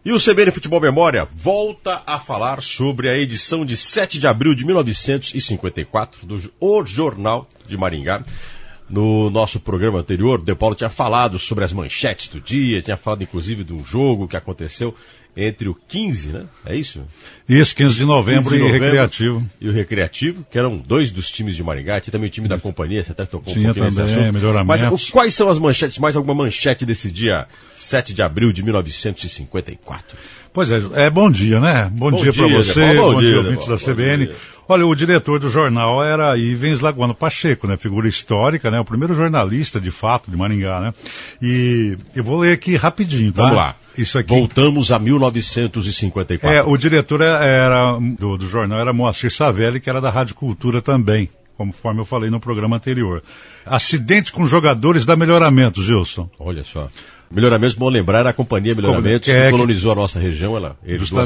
E o CBN Futebol Memória volta a falar sobre a edição de 7 de abril de 1954 do O Jornal de Maringá. No nosso programa anterior, o De Paulo tinha falado sobre as manchetes do dia, tinha falado inclusive de um jogo que aconteceu entre o 15, né? É isso? Isso, 15 de novembro e o Recreativo. E o Recreativo, que eram dois dos times de Maringá, tinha também o time da companhia, você até tocou um pouquinho nesse assunto. Melhoramentos. Mas quais são as manchetes, mais alguma manchete desse dia 7 de abril de 1954? Pois é, bom dia, né? Bom dia para você, bom dia ouvintes da CBN. Olha, o diretor do jornal era Ivens Lagoano Pacheco, né? Figura histórica, né? O primeiro jornalista, de fato, de Maringá, né? E eu vou ler aqui rapidinho, tá? Vamos lá. Isso aqui. Voltamos a 1954. O diretor do jornal era Moacir Savelli, que era da Rádio Cultura também, conforme eu falei no programa anterior. Acidente com jogadores da Melhoramentos, Gilson. Olha só. Melhoramentos, bom lembrar, era a companhia Melhoramentos que colonizou a nossa região, ela herdou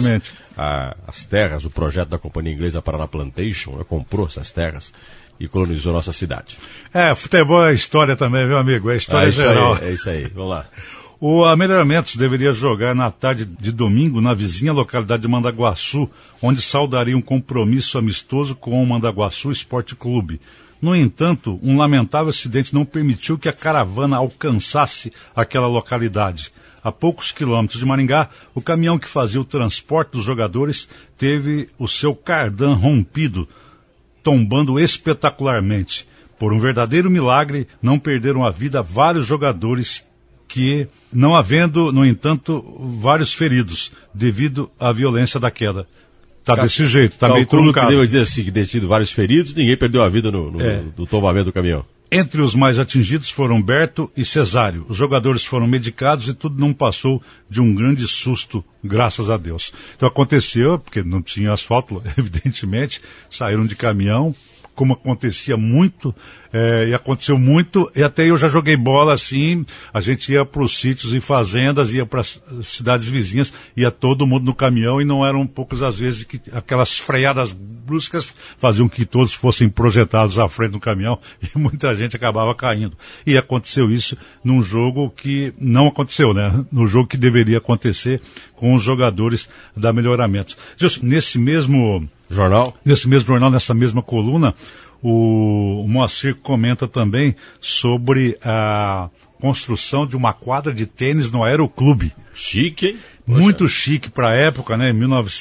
as terras, o projeto da companhia inglesa Paraná Plantation, ela comprou essas terras e colonizou a nossa cidade. Futebol é história também, meu amigo, é história geral. É isso aí, vamos lá. A Melhoramentos deveria jogar na tarde de domingo na vizinha localidade de Mandaguaçu, onde saudaria um compromisso amistoso com o Mandaguaçu Esporte Clube. No entanto, um lamentável acidente não permitiu que a caravana alcançasse aquela localidade. A poucos quilômetros de Maringá, o caminhão que fazia o transporte dos jogadores teve o seu cardan rompido, tombando espetacularmente. Por um verdadeiro milagre, não perderam a vida vários jogadores que, não havendo, no entanto, vários feridos, devido à violência da queda. Tá desse jeito, tá meio truncado. Que devo dizer assim, que ter sido vários feridos, ninguém perdeu a vida no tombamento do caminhão. Entre os mais atingidos foram Humberto e Cesário. Os jogadores foram medicados e tudo não passou de um grande susto, graças a Deus. Então aconteceu, porque não tinha asfalto, evidentemente, saíram de caminhão, como acontecia muito, e aconteceu muito, e até eu já joguei bola assim, a gente ia para os sítios e fazendas, ia para as cidades vizinhas, ia todo mundo no caminhão, e não eram poucas as vezes que aquelas freadas bruscas faziam que todos fossem projetados à frente do caminhão, e muita gente acabava caindo. E aconteceu isso num jogo que não aconteceu, né? No jogo que deveria acontecer com os jogadores da Melhoramentos. Nesse mesmo jornal, nessa mesma coluna, o Moacir comenta também sobre a construção de uma quadra de tênis no Aeroclube. Chique, hein? Muito chique para a época, né?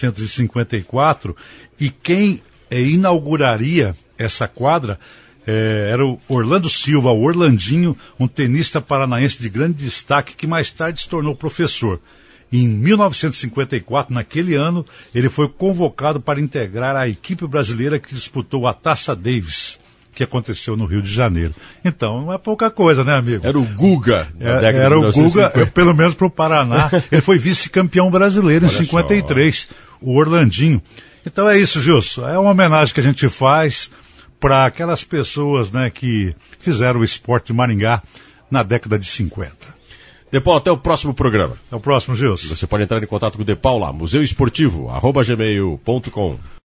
1954. E quem inauguraria essa quadra era o Orlando Silva, o Orlandinho, um tenista paranaense de grande destaque que mais tarde se tornou professor. Em 1954, naquele ano, ele foi convocado para integrar a equipe brasileira que disputou a Taça Davis, que aconteceu no Rio de Janeiro. Então, não é pouca coisa, né, amigo? Era o Guga. Era o Guga, pelo menos para o Paraná. Ele foi vice-campeão brasileiro em 53, o Orlandinho. Então é isso, Gilson. É uma homenagem que a gente faz para aquelas pessoas, né, que fizeram o esporte de Maringá na década de 50. De Paulo, até o próximo programa. Até o próximo, Gilson. Você pode entrar em contato com o De Paulo lá, museuesportivo@gmail.com.